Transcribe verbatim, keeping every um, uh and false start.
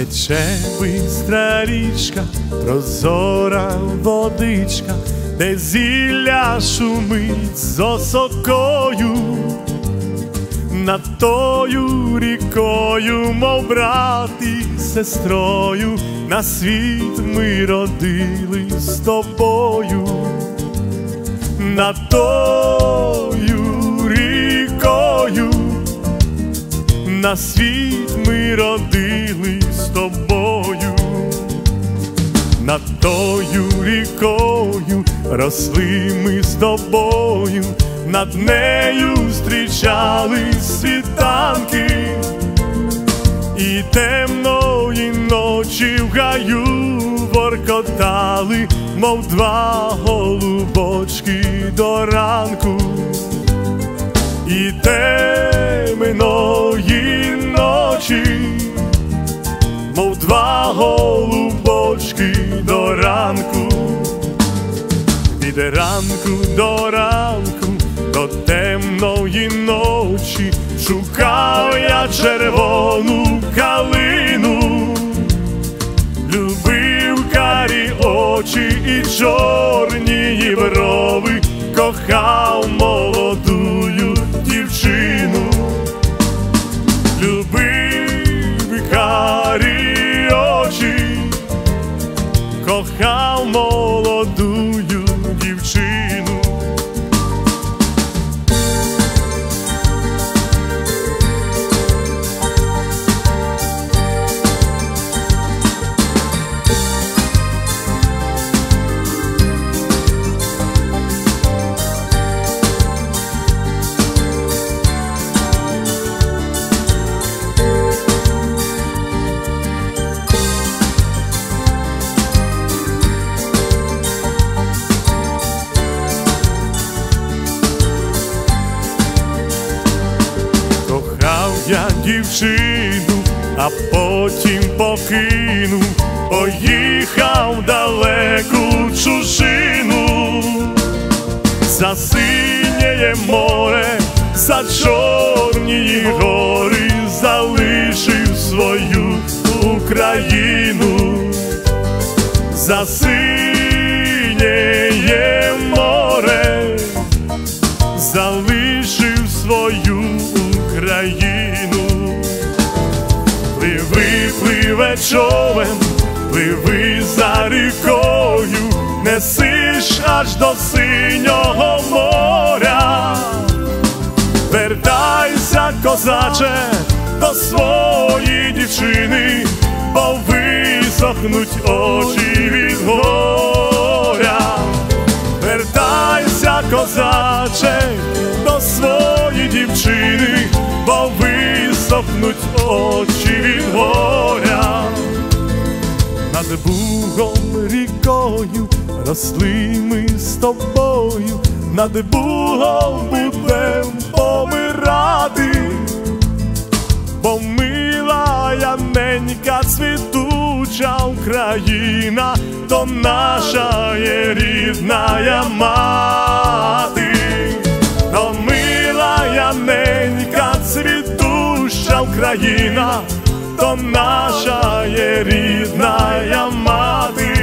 Тече бистра річка, прозора водичка, де зілля шумить з осокою. Над тою рікою, мов брат і сестрою, на світ ми родились з тобою. Над тою рікою, на світ ми родились з тобою. Над тою рікою росли ми з тобою, над нею зустрічались світанки, і темної ночі в гаю воркотали, мов два голубочки до ранку. І темної ночі, мов два голубочки до ранку. Від ранку до ранку, до темної ночі шукав я червону калину. Любив карі очі і чорні брови, кохав молодую дівчину. Любив карі очі, кохав молодую дівчину. Я дівчину, а потім покинув, поїхав далеку чужину. За синє море, за чорні гори залишив свою Україну. За синє море залишив свою Україну. Пливи, пливе човен, пливи за рікою, несиш аж до синього моря. Вертайся, козаче, до своєї дівчини, бо висохнуть очі від горя. Вертайся, козаче, до своєї дівчини, бо висохнуть очі від горя. Над Бугом рікою росли ми з тобою, над Бугом будем помирати, бо мила ненька цвітуча Україна, то наша є рідна мати. То мила ненька цвітуща Україна, то наша є рідна мати.